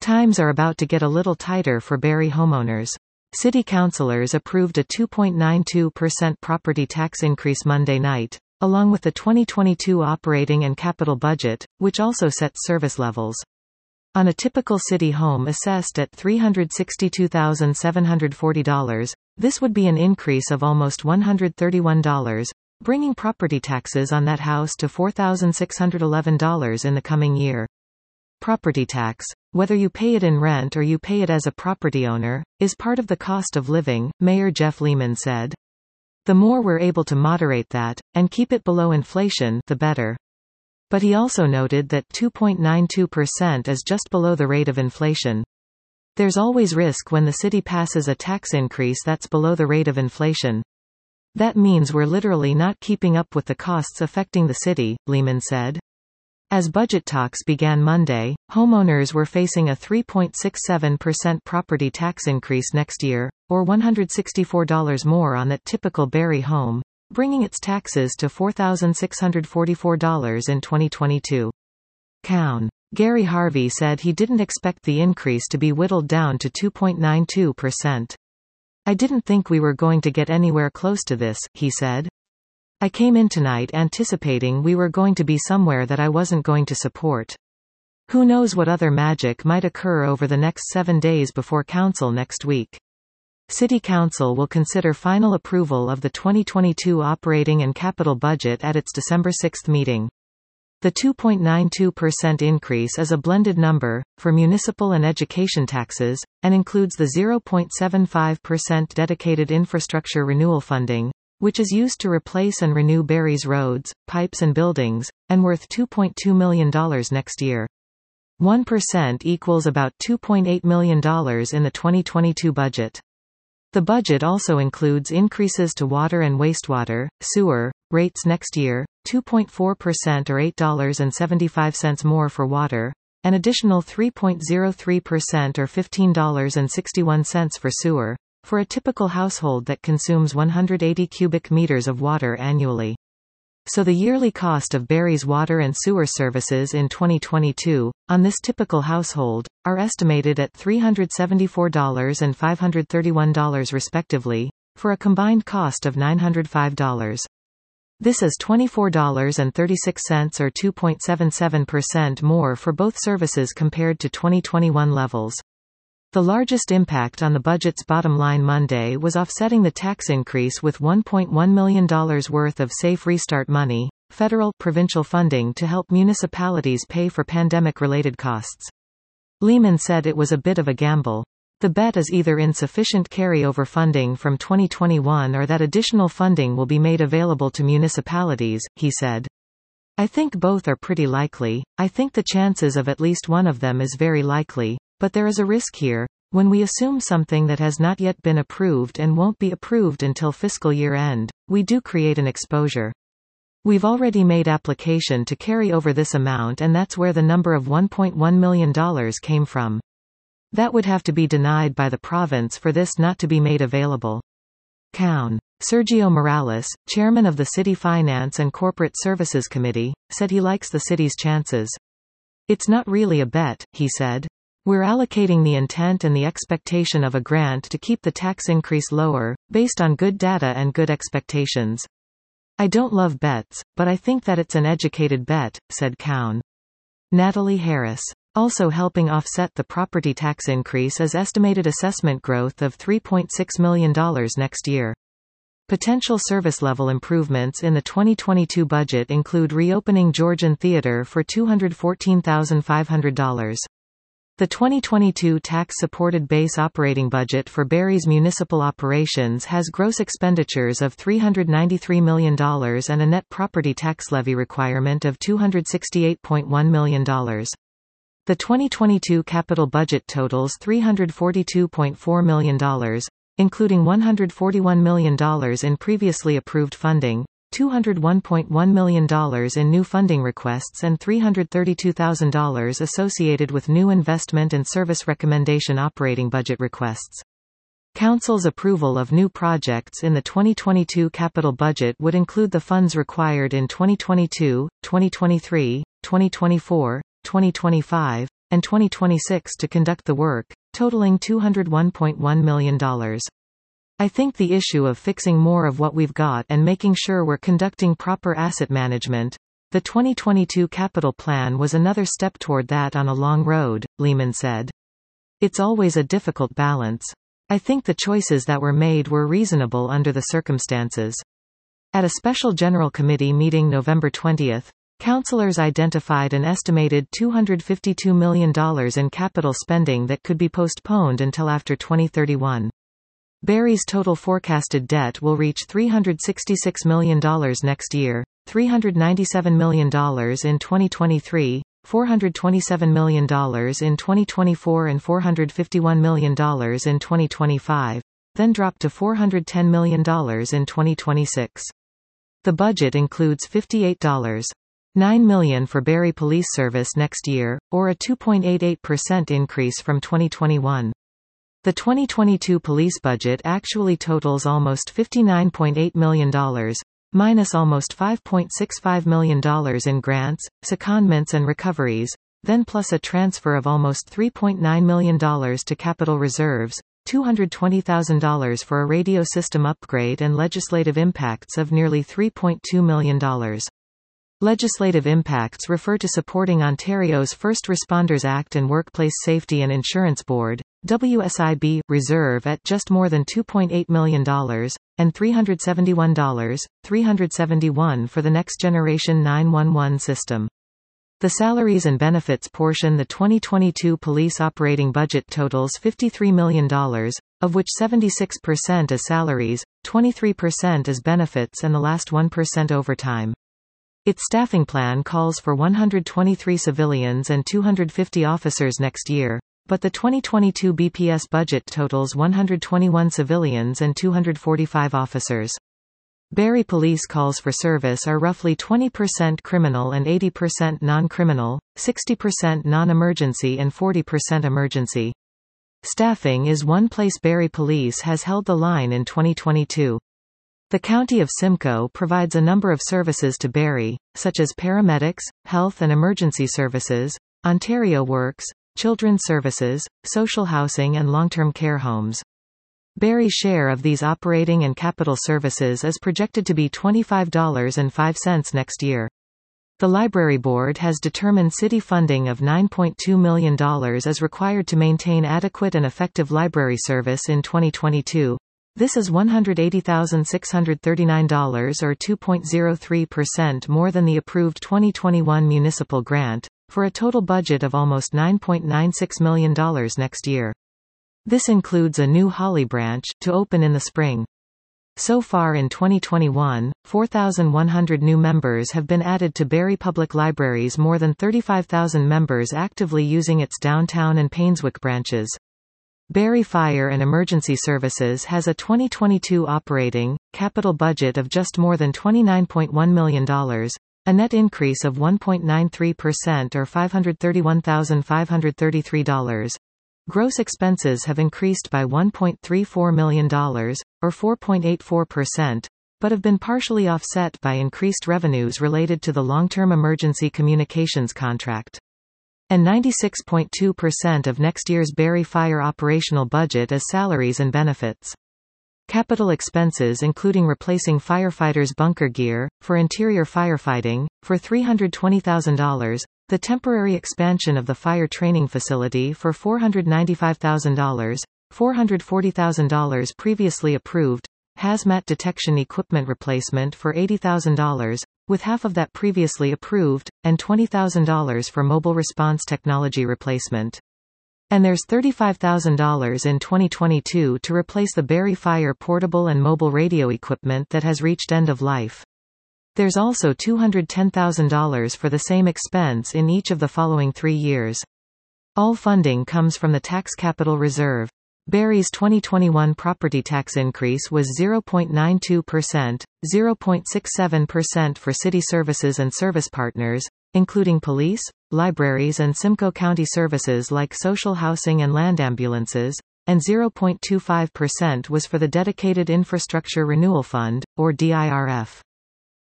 Times are about to get a little tighter for Barrie homeowners. City councillors approved a 2.92% property tax increase Monday night, along with the 2022 operating and capital budget, which also sets service levels. On a typical city home assessed at $362,740, this would be an increase of almost $131, bringing property taxes on that house to $4,611 in the coming year. Property tax, whether you pay it in rent or you pay it as a property owner, is part of the cost of living, Mayor Jeff Lehman said. The more we're able to moderate that, and keep it below inflation, the better. But he also noted that 2.92% is just below the rate of inflation. There's always risk when the city passes a tax increase that's below the rate of inflation. That means we're literally not keeping up with the costs affecting the city, Lehman said. As budget talks began Monday, homeowners were facing a 3.67% property tax increase next year, or $164 more on that typical Barrie home, bringing its taxes to $4,644 in 2022. Cown. Gary Harvey said he didn't expect the increase to be whittled down to 2.92%. I didn't think we were going to get anywhere close to this, he said. I came in tonight anticipating we were going to be somewhere that I wasn't going to support. Who knows what other magic might occur over the next 7 days before council next week. City Council will consider final approval of the 2022 operating and capital budget at its December 6 meeting. The 2.92% increase is a blended number, for municipal and education taxes, and includes the 0.75% dedicated infrastructure renewal funding, which is used to replace and renew Barrie's roads, pipes and buildings, and worth $2.2 million next year. 1% equals about $2.8 million in the 2022 budget. The budget also includes increases to water and wastewater, sewer, rates next year, 2.4% or $8.75 more for water, an additional 3.03% or $15.61 for sewer, for a typical household that consumes 180 cubic meters of water annually. So the yearly cost of Barrie's water and sewer services in 2022, on this typical household, are estimated at $374 and $531 respectively, for a combined cost of $905. This is $24.36 or 2.77% more for both services compared to 2021 levels. The largest impact on the budget's bottom line Monday was offsetting the tax increase with $1.1 million worth of Safe Restart money, federal, provincial funding to help municipalities pay for pandemic-related costs. Lehman said it was a bit of a gamble. The bet is either insufficient carryover funding from 2021 or that additional funding will be made available to municipalities, he said. I think both are pretty likely. I think the chances of at least one of them is very likely. But there is a risk here. When we assume something that has not yet been approved and won't be approved until fiscal year end, we do create an exposure. We've already made application to carry over this amount, and that's where the number of $1.1 million came from. That would have to be denied by the province for this not to be made available. Cown. Sergio Morales, chairman of the City Finance and Corporate Services Committee, said he likes the city's chances. It's not really a bet, he said. We're allocating the intent and the expectation of a grant to keep the tax increase lower, based on good data and good expectations. I don't love bets, but I think that it's an educated bet, said Cown. Natalie Harris. Also helping offset the property tax increase is estimated assessment growth of $3.6 million next year. Potential service level improvements in the 2022 budget include reopening Georgian Theatre for $214,500. The 2022 tax-supported base operating budget for Barrie's municipal operations has gross expenditures of $393 million and a net property tax levy requirement of $268.1 million. The 2022 capital budget totals $342.4 million, including $141 million in previously approved funding, $201.1 million in new funding requests and $332,000 associated with new investment and service recommendation operating budget requests. Council's approval of new projects in the 2022 capital budget would include the funds required in 2022, 2023, 2024, 2025, and 2026 to conduct the work, totaling $201.1 million. I think the issue of fixing more of what we've got and making sure we're conducting proper asset management. The 2022 capital plan was another step toward that on a long road, Lehman said. It's always a difficult balance. I think the choices that were made were reasonable under the circumstances. At a special General Committee meeting November 20, councillors identified an estimated $252 million in capital spending that could be postponed until after 2031. Barrie's total forecasted debt will reach $366 million next year, $397 million in 2023, $427 million in 2024 and $451 million in 2025, then drop to $410 million in 2026. The budget includes $58.9 million for Barrie Police Service next year, or a 2.88% increase from 2021. The 2022 police budget actually totals almost $59.8 million, minus almost $5.65 million in grants, secondments and recoveries, then plus a transfer of almost $3.9 million to capital reserves, $220,000 for a radio system upgrade and legislative impacts of nearly $3.2 million. Legislative impacts refer to supporting Ontario's First Responders Act and Workplace Safety and Insurance Board, WSIB, reserve at just more than $2.8 million, and $371 for the Next Generation 911 system. The salaries and benefits portion. The 2022 police operating budget totals $53 million, of which 76% is salaries, 23% is benefits and the last 1% overtime. Its staffing plan calls for 123 civilians and 250 officers next year, but the 2022 BPS budget totals 121 civilians and 245 officers. Barrie Police calls for service are roughly 20% criminal and 80% non-criminal, 60% non-emergency and 40% emergency. Staffing is one place Barrie Police has held the line in 2022. The County of Simcoe provides a number of services to Barrie, such as paramedics, health and emergency services, Ontario Works, children's services, social housing and long-term care homes. Barrie's share of these operating and capital services is projected to be $25.05 next year. The Library Board has determined city funding of $9.2 million is required to maintain adequate and effective library service in 2022. This is $180,639 or 2.03% more than the approved 2021 municipal grant, for a total budget of almost $9.96 million next year. This includes a new Holly branch, to open in the spring. So far in 2021, 4,100 new members have been added to Barrie Public Library's more than 35,000 members actively using its downtown and Painswick branches. Barrie Fire and Emergency Services has a 2022 operating, capital budget of just more than $29.1 million, a net increase of 1.93% or $531,533. Gross expenses have increased by $1.34 million, or 4.84%, but have been partially offset by increased revenues related to the long-term emergency communications contract. And 96.2% of next year's Barrie Fire operational budget is salaries and benefits. Capital expenses including replacing firefighters' bunker gear, for interior firefighting, for $320,000, the temporary expansion of the fire training facility for $495,000, $440,000 previously approved, hazmat detection equipment replacement for $80,000, with half of that previously approved, and $20,000 for mobile response technology replacement. And there's $35,000 in 2022 to replace the Barrie Fire portable and mobile radio equipment that has reached end of life. There's also $210,000 for the same expense in each of the following 3 years. All funding comes from the Tax Capital Reserve. Barrie's 2021 property tax increase was 0.92%, 0.67% for city services and service partners, including police, libraries and Simcoe County services like social housing and land ambulances, and 0.25% was for the Dedicated Infrastructure Renewal Fund, or DIRF.